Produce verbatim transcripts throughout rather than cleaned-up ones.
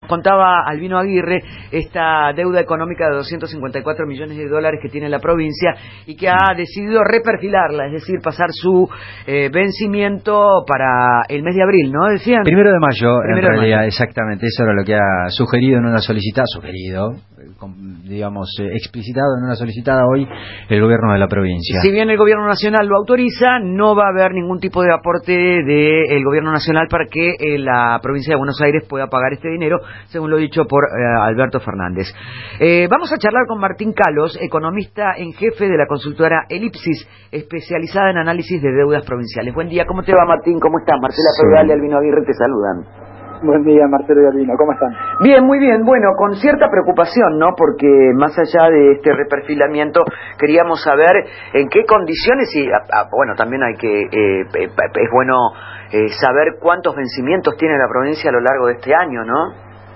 Contaba Albino Aguirre esta deuda económica de doscientos cincuenta y cuatro millones de dólares que tiene la provincia y que ha decidido reperfilarla, es decir, pasar su eh, vencimiento para el mes de abril, ¿no? Decían. Primero de mayo, Primero en de realidad, mayo. Exactamente, eso era lo que ha sugerido en una solicitada, sugerido, digamos, eh, explicitado en una solicitada hoy el gobierno de la provincia. Si bien el gobierno nacional lo autoriza, no va a haber ningún tipo de aporte del gobierno nacional para que eh, la provincia de Buenos Aires pueda pagar este dinero, según lo dicho por eh, Alberto Fernández. Eh, vamos a charlar con Martín Calos, economista en jefe de la consultora Elipsis, especializada en análisis de deudas provinciales. Buen día, ¿cómo te va, Martín? ¿Cómo estás? Marcela Sí. Feudal y Albino Aguirre te saludan. Buen día, Marcelo y Albino, ¿cómo están? Bien, muy bien. Bueno, con cierta preocupación, ¿no? Porque más allá de este reperfilamiento, queríamos saber en qué condiciones y, ah, bueno, también hay que, eh, es bueno eh, saber cuántos vencimientos tiene la provincia a lo largo de este año, ¿no?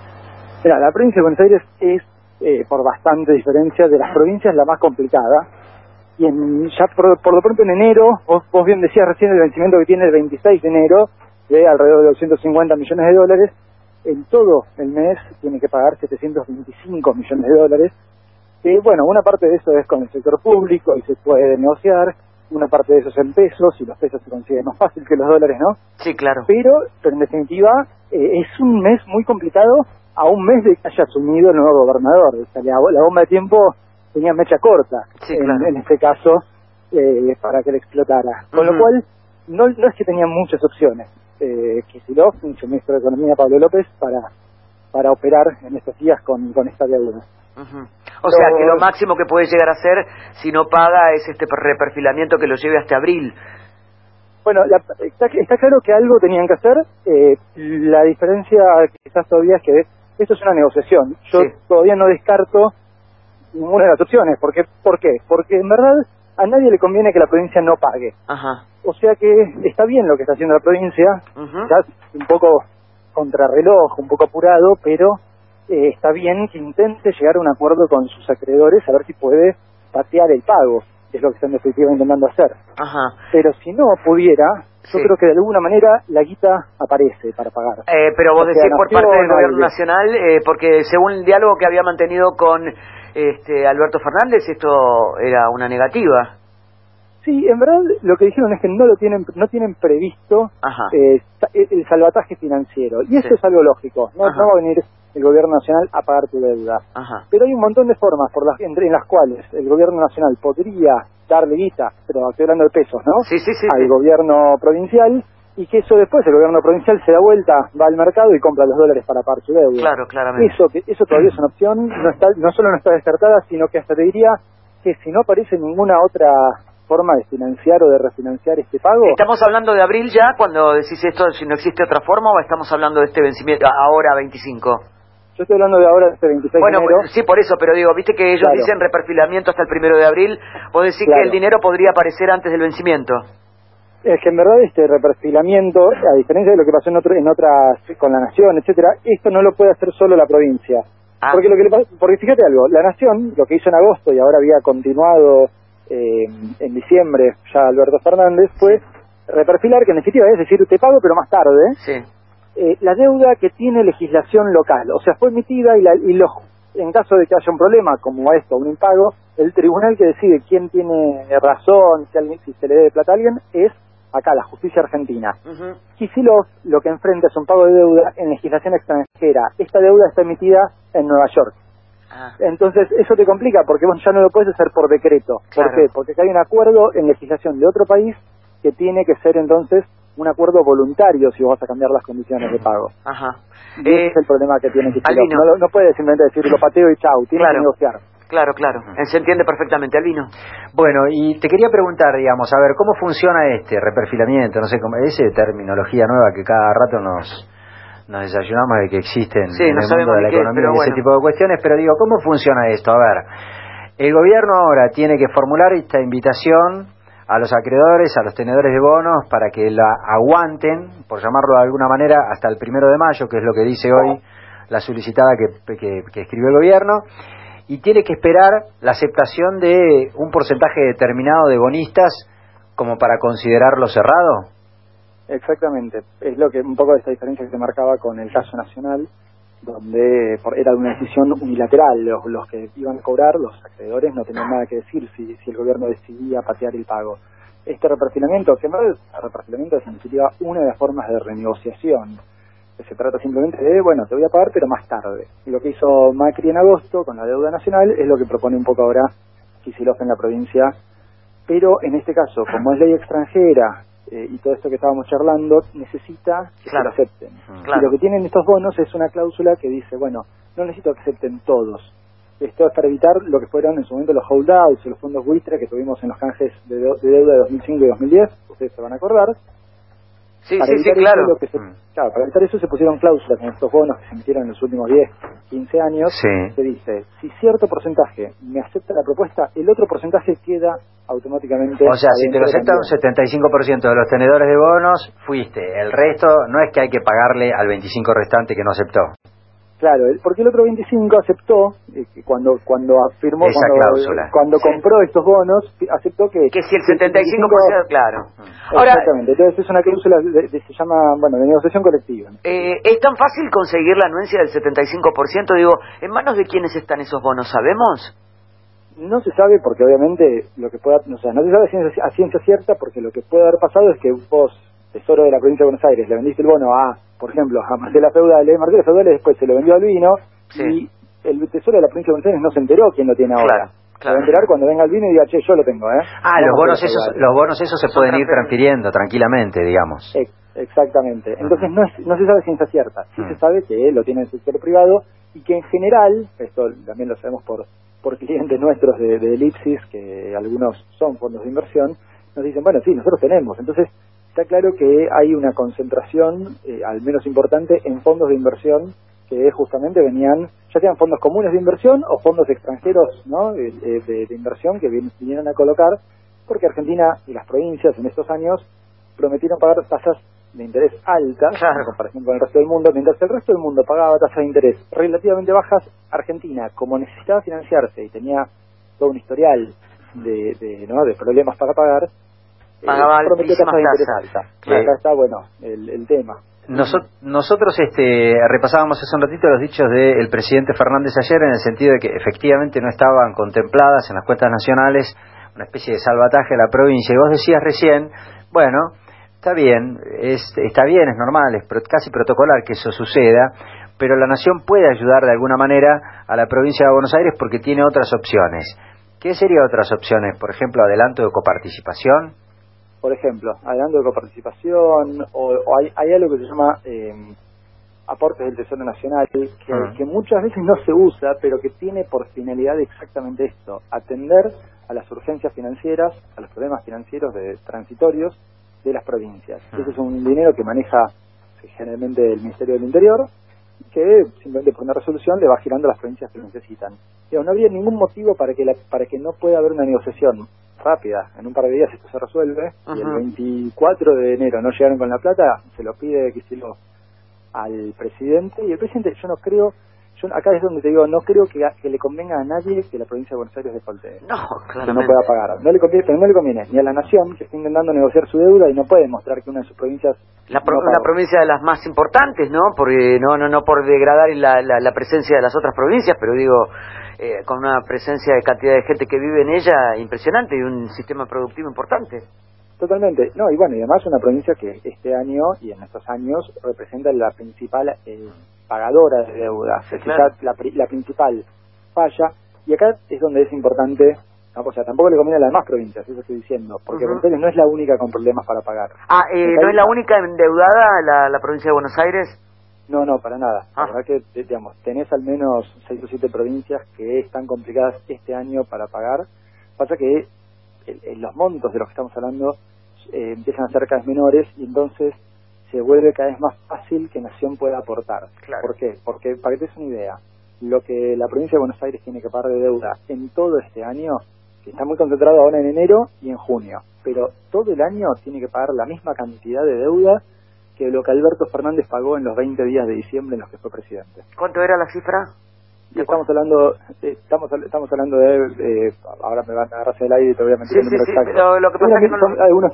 Mira, la provincia de Buenos Aires es, eh, por bastante diferencia de las provincias, la más complicada. Y en, ya por, por lo pronto en enero, vos, vos bien decías recién el vencimiento que tiene el veintiséis de enero, de alrededor de doscientos cincuenta millones de dólares, en todo el mes tiene que pagar setecientos veinticinco millones de dólares, que bueno, una parte de eso es con el sector público y se puede negociar, una parte de eso es en pesos, y los pesos se consiguen más fácil que los dólares, ¿no? Sí, claro. Pero, pero en definitiva, eh, es un mes muy complicado a un mes de que haya asumido el nuevo gobernador. O sea, la, la bomba de tiempo tenía mecha corta, Sí, en, claro. en este caso, eh, para que le explotara. Con Uh-huh. lo cual, no, no es que tenía muchas opciones. Eh, Kicillof, su ministro de Economía, Pablo López, para para operar en estos días con, con esta deuda. Uh-huh. O sea, que lo máximo que puede llegar a hacer si no paga es este reperfilamiento que lo lleve hasta abril. Bueno, la, está, está claro que algo tenían que hacer. Eh, la diferencia quizás todavía es que esto es una negociación. Yo Sí. todavía no descarto ninguna de las opciones. ¿Por qué? ¿Por qué? Porque en verdad a nadie le conviene que la provincia no pague. Ajá. O sea que está bien lo que está haciendo la provincia, Uh-huh. quizás un poco contrarreloj, un poco apurado, pero eh, está bien que intente llegar a un acuerdo con sus acreedores a ver si puede patear el pago, que es lo que está en definitiva intentando hacer. Ajá. Pero si no pudiera, yo Sí. creo que de alguna manera la guita aparece para pagar. Eh, pero vos O sea, decís por parte del nació gobierno algo. nacional, eh, porque según el diálogo que había mantenido con este Alberto Fernández, esto era una negativa. Sí, en verdad lo que dijeron es que no lo tienen no tienen previsto Ajá. eh, el salvataje financiero. Y eso Sí. es algo lógico. No, Ajá. no va a venir el gobierno nacional a pagar tu deuda. Ajá. Pero hay un montón de formas por las, entre, en las cuales el gobierno nacional podría darle guita, pero estoy hablando de pesos, ¿no? Sí, sí, sí. Al sí. gobierno provincial, y que eso después el gobierno provincial se da vuelta, va al mercado y compra los dólares para pagar su deuda. Claro, claramente. Eso, que, eso todavía es una opción, no, está, no solo no está descartada, sino que hasta te diría que si no aparece ninguna otra forma de financiar o de refinanciar este pago... ¿Estamos hablando de abril ya cuando decís esto, si no existe otra forma, o estamos hablando de este vencimiento ahora veinticinco? Yo estoy hablando de ahora, de este veintiséis Bueno, de enero. pues, sí, por eso, pero digo, viste que ellos Claro. dicen reperfilamiento hasta el primero de abril, vos decís Claro. que el dinero podría aparecer antes del vencimiento. Es que en verdad este reperfilamiento, a diferencia de lo que pasó en, otro, en otras, con la Nación, etcétera, esto no lo puede hacer solo la provincia. Ah. Porque lo que le pasa, porque fíjate algo, la Nación, lo que hizo en agosto y ahora había continuado eh, en diciembre ya Alberto Fernández, fue reperfilar, que en definitiva es decir, te pago pero más tarde, Sí. eh, la deuda que tiene legislación local. O sea, fue emitida y, la, y los, en caso de que haya un problema como esto, un impago, el tribunal que decide quién tiene razón, si, alguien, si se le debe plata a alguien, es acá, la justicia argentina. Uh-huh. Kicillof lo que enfrenta es un pago de deuda en legislación extranjera. Esta deuda está emitida en Nueva York. Ah. Entonces, eso te complica porque vos ya no lo puedes hacer por decreto. Claro. ¿Por qué? Porque acá hay un acuerdo en legislación de otro país que tiene que ser entonces un acuerdo voluntario si vos vas a cambiar las condiciones de pago. Ajá. Y ese Eh, es el problema que tiene Kicillof. Albino. No, lo- no puede simplemente decir lo pateo y chau, tiene Claro. que negociar. Claro, claro. Se entiende perfectamente, Albino. Bueno, y te quería preguntar, digamos, a ver, ¿cómo funciona este reperfilamiento? No sé, cómo, esa terminología nueva que cada rato nos, nos desayunamos de que existen Sí, en no el mundo sabemos de la ni qué es, economía pero y ese bueno. tipo de cuestiones, pero digo, ¿cómo funciona esto? A ver, el gobierno ahora tiene que formular esta invitación a los acreedores, a los tenedores de bonos, para que la aguanten, por llamarlo de alguna manera, hasta el primero de mayo, que es lo que dice hoy la solicitada que, que, que escribió el gobierno, y tiene que esperar la aceptación de un porcentaje determinado de bonistas como para considerarlo cerrado. Exactamente. Es lo que un poco de esta diferencia que se marcaba con el caso nacional. donde por, era una decisión unilateral. Los, los que iban a cobrar, los acreedores, no tenían nada que decir si, si el gobierno decidía patear el pago. Este reparcelamiento, que en verdad el reparcelamiento es en definitiva una de las formas de renegociación. Se trata simplemente de, bueno, te voy a pagar, pero más tarde. Y lo que hizo Macri en agosto con la deuda nacional es lo que propone un poco ahora Kicillof en la provincia. Pero en este caso, como es ley extranjera eh, y todo esto que estábamos charlando, necesita que claro. se lo acepten. Claro. Y lo que tienen estos bonos es una cláusula que dice, bueno, no necesito que acepten todos. Esto es para evitar lo que fueron en su momento los holdouts y los fondos buitre que tuvimos en los canjes de, de, de deuda de dos mil cinco y dos mil diez. Ustedes se van a acordar. Sí, para sí, sí, claro. Lo que se, claro, para evitar eso se pusieron cláusulas en estos bonos que se emitieron en los últimos diez, quince años. Sí. Se dice, si cierto porcentaje me acepta la propuesta, el otro porcentaje queda automáticamente... O sea, si te lo acepta un setenta y cinco por ciento de los tenedores de bonos, fuiste. El resto no es que hay que pagarle al veinticinco por ciento restante que no aceptó. Claro, porque el otro veinticinco aceptó, eh, cuando cuando afirmó, esa cuando, cláusula. cuando sí. compró estos bonos, aceptó que... Que si el setenta y cinco por ciento, claro. Ahora, exactamente, entonces es una cláusula, de, de, se llama, bueno, de negociación colectiva. Eh, ¿Es tan fácil conseguir la anuencia del setenta y cinco por ciento? Digo, ¿en manos de quiénes están esos bonos? ¿Sabemos? No se sabe porque obviamente lo que pueda, o sea, no se sabe a ciencia, a ciencia cierta porque lo que puede haber pasado es que vos, Tesoro de la provincia de Buenos Aires, le vendiste el bono a, por ejemplo, a Marcela Feudales, Marcela Feudales después se lo vendió al vino sí. y el Tesoro de la provincia de Buenos Aires no se enteró quién lo tiene ahora. Claro, claro. Se va a enterar cuando venga el vino y diga, che, yo lo tengo, ¿eh? Ah, no los bonos esos, los bonos esos se pueden ir transfiriendo tranquilamente, digamos. Ex exactamente. Entonces uh-huh. no, es, no se sabe ciencia cierta. Sí uh-huh. se sabe que lo tiene el sector privado y que en general, esto también lo sabemos por por clientes nuestros de, de Elipsis, que algunos son fondos de inversión, nos dicen, bueno, sí, nosotros tenemos. Entonces, está claro que hay una concentración, eh, al menos importante, en fondos de inversión que justamente venían, ya sean fondos comunes de inversión o fondos extranjeros, ¿no?, de, de, de inversión que vinieron a colocar, porque Argentina y las provincias en estos años prometieron pagar tasas de interés altas, claro. en comparación con el resto del mundo, mientras el resto del mundo pagaba tasas de interés relativamente bajas. Argentina, como necesitaba financiarse y tenía todo un historial de, de, ¿no?, de problemas para pagar, pagaba eh, prometió tasas de interés tasas. altas. Claro. Acá está, bueno, el, el tema. Nosotros, nosotros este, repasábamos hace un ratito los dichos del presidente Fernández ayer, en el sentido de que efectivamente no estaban contempladas en las cuentas nacionales una especie de salvataje a la provincia. Y vos decías recién, bueno, está bien, es, está bien, es normal, es pro, casi protocolar que eso suceda, pero la Nación puede ayudar de alguna manera a la provincia de Buenos Aires porque tiene otras opciones. ¿Qué serían otras opciones? Por ejemplo, adelanto de coparticipación. Por ejemplo, adelanto de coparticipación, o, o hay, hay algo que se llama eh, aportes del Tesoro Nacional, que, uh-huh. que muchas veces no se usa, pero que tiene por finalidad exactamente esto: atender a las urgencias financieras, a los problemas financieros de, transitorios de las provincias. Uh-huh. Ese es un dinero que maneja generalmente el Ministerio del Interior, que simplemente por una resolución le va girando a las provincias que lo necesitan. Pero no habría ningún motivo para que la, para que no pueda haber una negociación rápida. En un par de días esto se resuelve. Uh-huh. Y el veinticuatro de enero no llegaron con la plata, se lo pide Kicillof al presidente, y el presidente, yo no creo, yo acá es donde te digo, no creo que, que le convenga a nadie que la provincia de Buenos Aires defaultee. No, claro. Que no pueda pagar. No le conviene, pero no le conviene ni a la Nación, que está intentando negociar su deuda y no puede demostrar que una de sus provincias... La, pro, no la provincia de las más importantes, ¿no? Porque no no no por degradar la, la, la presencia de las otras provincias, pero digo, eh, con una presencia de cantidad de gente que vive en ella impresionante y un sistema productivo importante. Totalmente. No, y bueno, y además una provincia que este año y en estos años representa la principal eh, pagadora de deuda. Sí, claro. la, la principal falla, y acá es donde es importante, ¿no? O sea, tampoco le conviene a las demás provincias, eso estoy diciendo, porque uh-huh. Buenos Aires no es la única con problemas para pagar. Ah, eh, ¿no es la única endeudada la, la provincia de Buenos Aires? No, no, para nada. Ah. La verdad que, digamos, tenés al menos seis o siete provincias que están complicadas este año para pagar. Pasa que el, el, los montos de los que estamos hablando eh, empiezan a ser cada vez menores, y entonces se vuelve cada vez más fácil que Nación pueda aportar. Claro. ¿Por qué? Porque, para que te des una idea, lo que la provincia de Buenos Aires tiene que pagar de deuda en todo este año, que está muy concentrado ahora en enero y en junio, pero todo el año tiene que pagar la misma cantidad de deuda que lo que Alberto Fernández pagó en los veinte días de diciembre en los que fue presidente. ¿Cuánto era la cifra? Y estamos hablando, eh, estamos estamos hablando de, eh, ahora me van a agarrarse el aire y te voy a mentir sí, el número sí, exacto. Sí, pero lo que pasa es que no lo... algunos,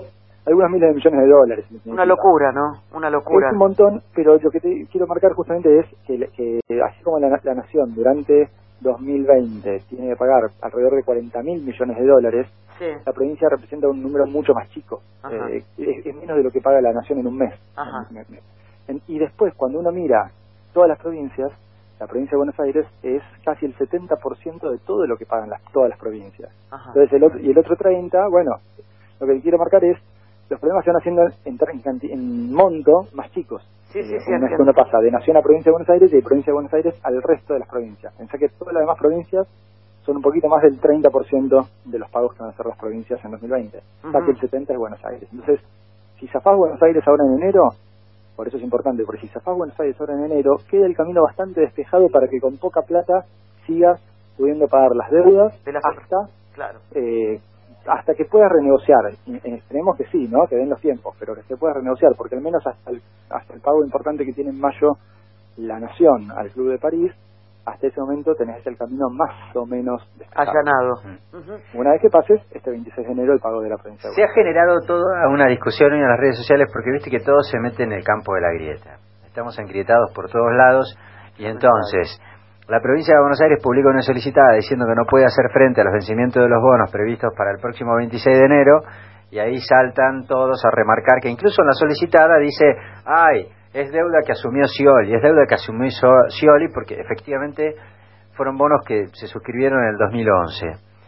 algunos miles de millones de dólares. Una locura, ¿no? Una locura. Es un montón, pero lo que te quiero marcar justamente es que, que así como la, la Nación durante dos mil veinte tiene que pagar alrededor de cuarenta mil millones de dólares, sí. La provincia representa un número mucho más chico. Eh, es, es menos de lo que paga la Nación en un mes. Ajá. En, y después, cuando uno mira todas las provincias, la provincia de Buenos Aires es casi el setenta por ciento de todo lo que pagan las, todas las provincias. Ajá. Entonces, el otro, y el otro treinta por ciento, bueno, lo que quiero marcar es, los problemas se van haciendo en, en, en monto más chicos. Sí, sí, sí. Una vez que uno pasa de Nación a Provincia de Buenos Aires y de Provincia de Buenos Aires al resto de las provincias. Pensá que todas las demás provincias son un poquito más del treinta por ciento de los pagos que van a hacer las provincias en dos mil veinte. Uh-huh. O sea que el setenta por ciento es Buenos Aires. Entonces, si zafás Buenos Aires ahora en enero, por eso es importante, porque si zafás Buenos Aires ahora en enero, queda el camino bastante despejado para que con poca plata sigas pudiendo pagar las deudas de las hasta, claro. eh, hasta que puedas renegociar. Eh, esperemos que sí, ¿no? Que den los tiempos, pero que se pueda renegociar, porque al menos hasta el, hasta el pago importante que tiene en mayo la Nación al Club de París, hasta ese momento tenés el camino más o menos despejado. Allanado. Uh-huh. Una vez que pases, este veintiséis de enero, el pago de la provincia. Se ha generado toda una discusión en las redes sociales porque viste que todo se mete en el campo de la grieta. Estamos engrietados por todos lados y entonces la provincia de Buenos Aires publica una solicitada diciendo que no puede hacer frente a los vencimientos de los bonos previstos para el próximo veintiséis de enero y ahí saltan todos a remarcar que incluso en la solicitada dice, ay, es deuda que asumió Scioli, es deuda que asumió Scioli porque efectivamente fueron bonos que se suscribieron en el dos mil once.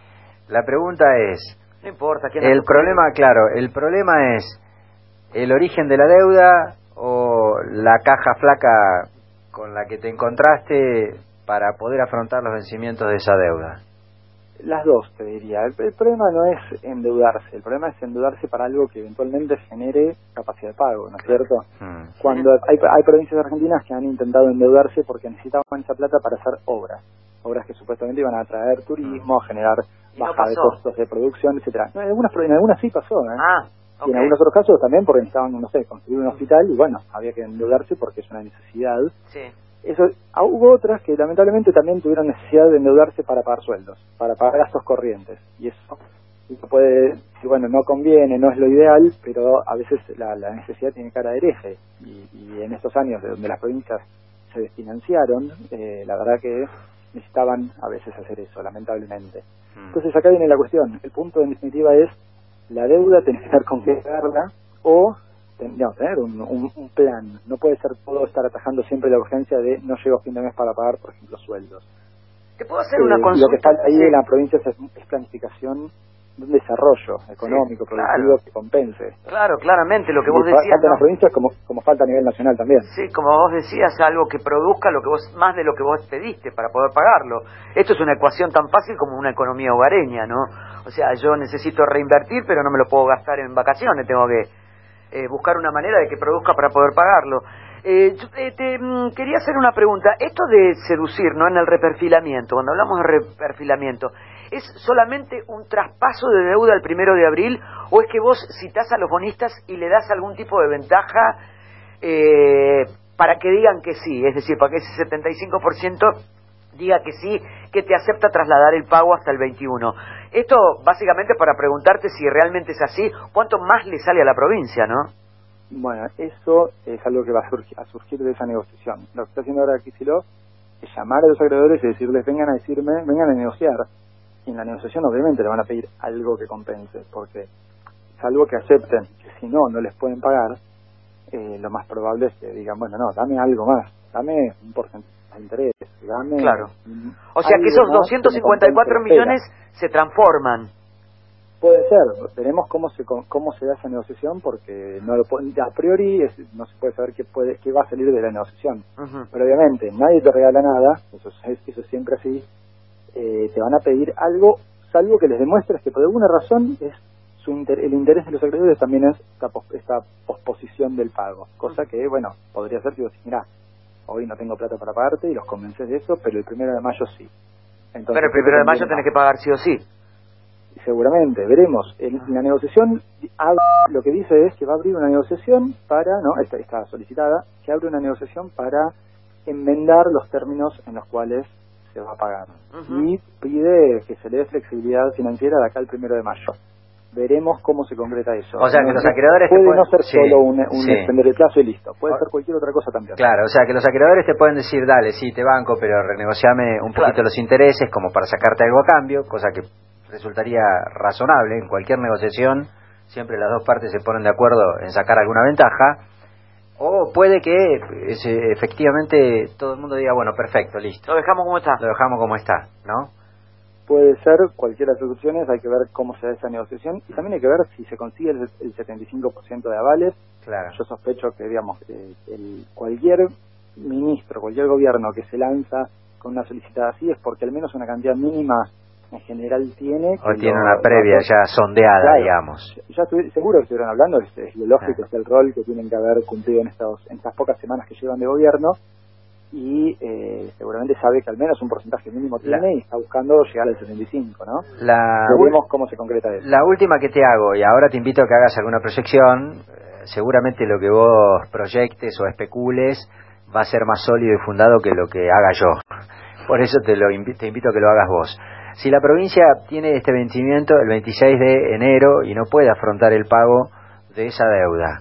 La pregunta es, no importa, ¿quién el problema, claro, el problema es el origen de la deuda o la caja flaca con la que te encontraste para poder afrontar los vencimientos de esa deuda. Las dos, te diría. El, el problema no es endeudarse, el problema es endeudarse para algo que eventualmente genere capacidad de pago, ¿no es cierto? Hmm. Cuando hay, hay provincias argentinas que han intentado endeudarse porque necesitaban esa plata para hacer obras, obras que supuestamente iban a atraer turismo, a generar baja no de costos de producción, etcétera. No, en algunas en algunas sí pasó, ¿eh? Ah, okay. Y en algunos otros casos también porque necesitaban, no sé, construir un hospital y bueno, había que endeudarse porque es una necesidad. Sí. Eso, ah, hubo otras que lamentablemente también tuvieron necesidad de endeudarse para pagar sueldos, para pagar gastos corrientes. Y eso, eso puede, bueno, no conviene, no es lo ideal, pero a veces la, la necesidad tiene cara de hereje. Y, y en estos años de donde las provincias se desfinanciaron, eh, la verdad que necesitaban a veces hacer eso, lamentablemente. Mm. Entonces acá viene la cuestión. El punto en definitiva es, la deuda tenés que tener con qué pagarla o... No, tener un, un, un plan. No puede ser todo estar atajando siempre la urgencia de no llego a fin de mes para pagar, por ejemplo, sueldos. ¿Te puedo hacer eh, una consulta? Lo que falta ahí sí. en la provincia es, es planificación de un desarrollo económico, sí, productivo, claro, que compense. Claro, claramente, lo que vos y decías. Falta ¿no? en las provincias como, como falta a nivel nacional también. Sí, como vos decías, algo que produzca lo que vos más de lo que vos pediste para poder pagarlo. Esto es una ecuación tan fácil como una economía hogareña, ¿no? O sea, yo necesito reinvertir, pero no me lo puedo gastar en vacaciones, tengo que... Eh, buscar una manera de que produzca para poder pagarlo. Eh, yo, eh, te mm, quería hacer una pregunta. Esto de seducir, ¿no? En el reperfilamiento, cuando hablamos de reperfilamiento, ¿es solamente un traspaso de deuda el primero de abril o es que vos citás a los bonistas y le das algún tipo de ventaja eh, para que digan que sí? Es decir, para que ese setenta y cinco por ciento diga que sí, que te acepta trasladar el pago hasta el veintiuno. Esto básicamente para preguntarte si realmente es así, ¿cuánto más le sale a la provincia, no? Bueno, eso es algo que va a surgir, a surgir de esa negociación. Lo que está haciendo ahora Kicillof es llamar a los acreedores y decirles, vengan a decirme, vengan a negociar. Y en la negociación obviamente le van a pedir algo que compense, porque salvo que acepten que si no, no les pueden pagar, eh, lo más probable es que digan, bueno, no, dame algo más, dame un porcentaje de interés, dame... Claro. O sea que esos doscientos cincuenta y cuatro millones se transforman. Puede ser, veremos cómo se cómo se da esa negociación, porque no lo, a priori es, no se puede saber qué puede qué va a salir de la negociación. Uh-huh. Pero obviamente nadie te regala nada, eso es, eso es siempre así. Eh, te van a pedir algo, salvo que les demuestres que por alguna razón es su inter, el interés de los acreedores también es esta, pos, esta posposición del pago, cosa que, bueno, podría ser que vos, mirá, hoy no tengo plata para pagarte y los convences de eso, pero el primero de mayo sí. Entonces, pero el primero de mayo tenés que pagar sí o sí. Seguramente, veremos. En la negociación, lo que dice es que va a abrir una negociación para, no, está, está solicitada, que abre una negociación para enmendar los términos en los cuales se va a pagar. Uh-huh. Y pide que se le dé flexibilidad financiera de acá al primero de mayo. veremos cómo se concreta eso. O sea, no, que los acreedores puede te pueden... no ser sí, solo un, un sí. extender el plazo y listo, puede ser cualquier otra cosa también. Claro, o sea, que los acreedores te pueden decir, dale, sí, te banco, pero renegociame un poquito claro. los intereses como para sacarte algo a cambio, cosa que resultaría razonable en cualquier negociación. Siempre las dos partes se ponen de acuerdo en sacar alguna ventaja. O puede que ese, efectivamente todo el mundo diga, bueno, perfecto, listo. Lo dejamos como está. Lo dejamos como está, ¿no? Puede ser cualquiera de las opciones, hay que ver cómo se da esa negociación y también hay que ver si se consigue el, el setenta y cinco por ciento de avales. Claro. Yo sospecho que, digamos, eh, el, cualquier ministro, cualquier gobierno que se lanza con una solicitada así es porque al menos una cantidad mínima en general tiene. O tiene lo, una previa lo, ya sondeada, claro, digamos. Ya estuve, seguro que estuvieron hablando, es, es lo lógico, ah. es el rol que tienen que haber cumplido en, estos, en estas pocas semanas que llevan de gobierno y eh, seguramente sabe que al menos un porcentaje mínimo tiene la, y está buscando llegar al setenta y cinco, ¿no? La, Veremos cómo se concreta eso. La última que te hago, y ahora te invito a que hagas alguna proyección, eh, seguramente lo que vos proyectes o especules va a ser más sólido y fundado que lo que haga yo. Por eso te, lo invi- te invito a que lo hagas vos. Si la provincia tiene este vencimiento el veintiséis de enero y no puede afrontar el pago de esa deuda,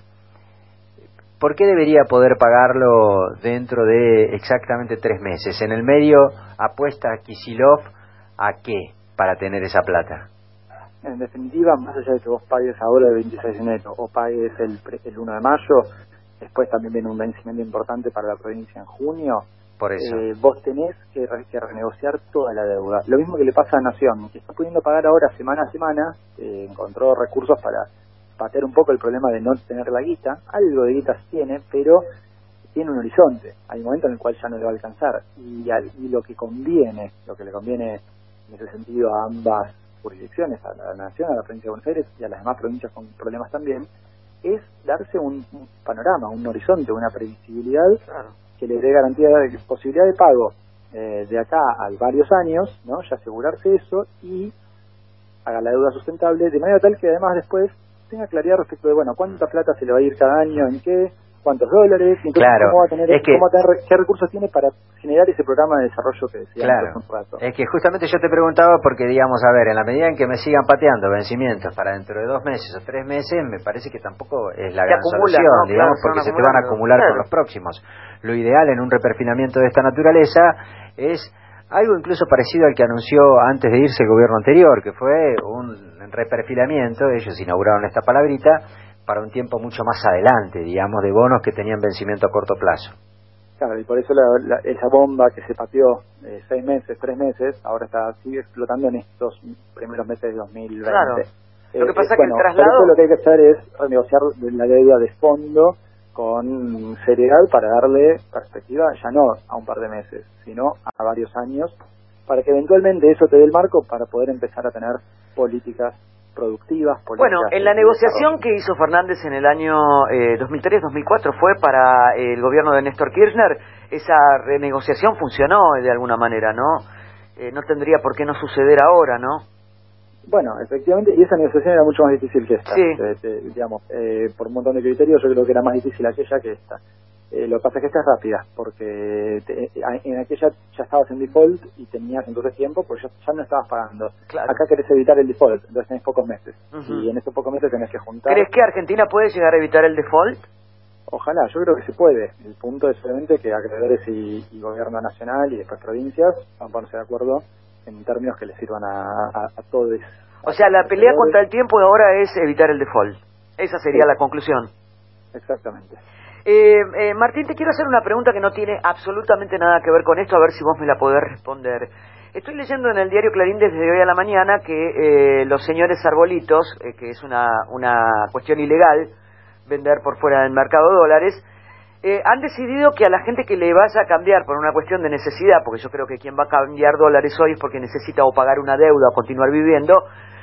¿por qué debería poder pagarlo dentro de exactamente tres meses? En el medio apuesta Kicillof a qué para tener esa plata. En definitiva, más allá de que vos pagues ahora el veintiséis de enero o pagues el, el uno de mayo, después también viene un vencimiento importante para la provincia en junio. Por eso. Eh, vos tenés que, re, que renegociar toda la deuda. Lo mismo que le pasa a Nación, que está pudiendo pagar ahora semana a semana, eh, encontró recursos para patear un poco el problema de no tener la guita. Algo de guita tiene, pero tiene un horizonte. Hay un momento en el cual ya no le va a alcanzar. Y, al, y lo que conviene, lo que le conviene en ese sentido a ambas jurisdicciones, a la Nación, a la provincia de Buenos Aires y a las demás provincias con problemas también, es darse un, un panorama, un horizonte, una previsibilidad claro. que le dé garantía de posibilidad de pago eh, de acá a varios años, ¿no? Ya asegurarse eso y haga la deuda sustentable de manera tal que además después tenga claridad respecto de, bueno, cuánta plata se le va a ir cada año, en qué, cuántos dólares, y entonces claro, cómo va a tener, es que, cómo va a tener, qué recursos tiene para generar ese programa de desarrollo que decía claro, hace un rato. Es que justamente yo te preguntaba porque, digamos, a ver, en la medida en que me sigan pateando vencimientos para dentro de dos meses o tres meses, me parece que tampoco es la se gran acumula, solución, ¿no? digamos, claro, porque se, se te van a acumular claro. con los próximos. Lo ideal en un reperfinamiento de esta naturaleza es algo incluso parecido al que anunció antes de irse el gobierno anterior, que fue un reperfilamiento, ellos inauguraron esta palabrita, para un tiempo mucho más adelante, digamos, de bonos que tenían vencimiento a corto plazo. Claro, y por eso la, la, esa bomba que se pateó eh, seis meses, tres meses, ahora está sigue explotando en estos primeros meses de dos mil veinte. Claro. Eh, lo que pasa eh, es que bueno, el traslado... por eso lo que hay que hacer es renegociar la deuda de fondo con seriedad para darle perspectiva ya no a un par de meses, sino a varios años, para que eventualmente eso te dé el marco para poder empezar a tener políticas productivas. Bueno, en la negociación que hizo Fernández en el año eh, dos mil tres dos mil cuatro fue para el gobierno de Néstor Kirchner, esa renegociación funcionó de alguna manera, ¿no? Eh, no tendría por qué no suceder ahora, ¿no? Bueno, efectivamente, y esa negociación era mucho más difícil que esta. Sí. Eh, eh, digamos, eh, por un montón de criterios yo creo que era más difícil aquella que esta. Eh, lo que pasa es que esta es rápida, porque te, en aquella ya estabas en default y tenías entonces tiempo, pues ya, ya no estabas pagando. Claro. Acá querés evitar el default, entonces tenés pocos meses. Uh-huh. Y en estos pocos meses tenés que juntar... ¿Crees que Argentina puede llegar a evitar el default? Ojalá, yo creo que se puede. El punto es solamente que acreedores y, y gobierno nacional y después provincias van a ponerse de acuerdo en términos que les sirvan a, a, a todos. O sea, la pelea contra el tiempo ahora es evitar el default. Esa sería sí. la conclusión. Exactamente. Eh, eh, Martín, te quiero hacer una pregunta que no tiene absolutamente nada que ver con esto, a ver si vos me la podés responder. Estoy leyendo en el diario Clarín desde hoy a la mañana que eh, los señores arbolitos, eh, que es una, una cuestión ilegal, vender por fuera del mercado dólares, eh, han decidido que a la gente que le vaya a cambiar por una cuestión de necesidad, porque yo creo que quien va a cambiar dólares hoy es porque necesita o pagar una deuda o continuar viviendo,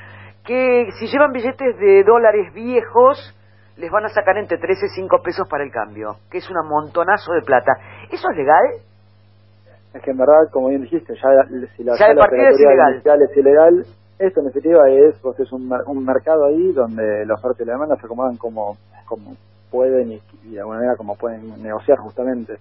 que si llevan billetes de dólares viejos, les van a sacar entre trece y cinco pesos para el cambio, que es un montonazo de plata. ¿Eso es legal? Es que en verdad, como bien dijiste, ya, si la, ya de partida es ilegal. es ilegal, esto en definitiva es, pues es un, un mercado ahí donde la oferta y la demanda se acomodan como, como pueden y, y de alguna manera como pueden negociar justamente.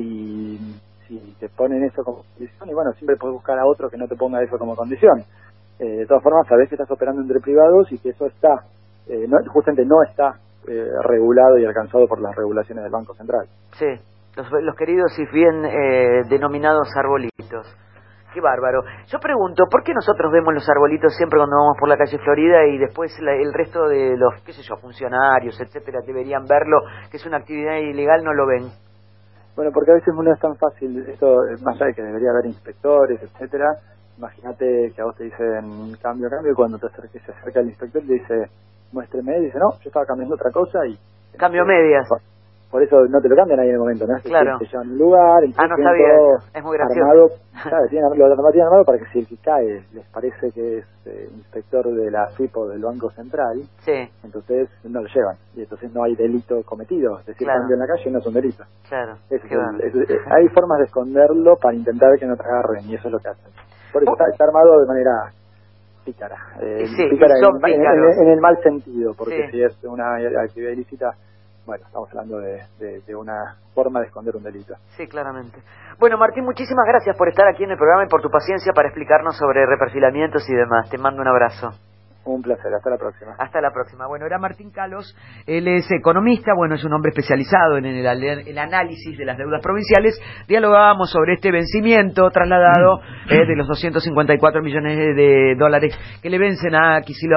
Si, si te ponen eso como condición, y bueno, siempre puedes buscar a otro que no te ponga eso como condición. Eh, de todas formas, sabés que estás operando entre privados y que eso está, eh, no, justamente no está eh, regulado y alcanzado por las regulaciones del Banco Central. Sí, los, los queridos y bien eh, denominados arbolitos. Qué bárbaro. Yo pregunto, ¿por qué nosotros vemos los arbolitos siempre cuando vamos por la calle Florida y después la, el resto de los, qué sé yo, funcionarios, etcétera, deberían verlo, que es una actividad ilegal, no lo ven? Bueno, porque a veces no es tan fácil, eso, más allá de que debería haber inspectores, etcétera. Imagínate que a vos te dicen cambio, cambio, y cuando te acerques, se acerca el inspector y le dice, muéstreme, y dice, no, yo estaba cambiando otra cosa y... Cambio eh, medias. Por, por eso no te lo cambian ahí en el momento, ¿no? Claro. Te llevan a un lugar, ah, no sabía, es muy gracioso. Armado, ¿sabes? Tienen, lo tienen armado para que si el que cae les parece que es eh, inspector de la F I P o del Banco Central, sí. entonces no lo llevan, y entonces no hay delito cometido, es decir, Claro. cambio en la calle no es un delito. Claro. Es Qué el, es, es, hay formas de esconderlo para intentar que no te agarren, y eso es lo que hacen. Por eso oh. está, está armado de manera pícara, eh, sí, pícara son en, en, en, en el mal sentido, porque sí. si es una actividad ilícita, bueno, estamos hablando de, de, de una forma de esconder un delito. Sí, claramente. Bueno, Martín, muchísimas gracias por estar aquí en el programa y por tu paciencia para explicarnos sobre reperfilamientos y demás. Te mando un abrazo. Un placer, hasta la próxima. Hasta la próxima. Bueno, era Martín Calos, él es economista, bueno, es un hombre especializado en el, el análisis de las deudas provinciales. Dialogábamos sobre este vencimiento trasladado eh, de los doscientos cincuenta y cuatro millones de dólares que le vencen a Kicillof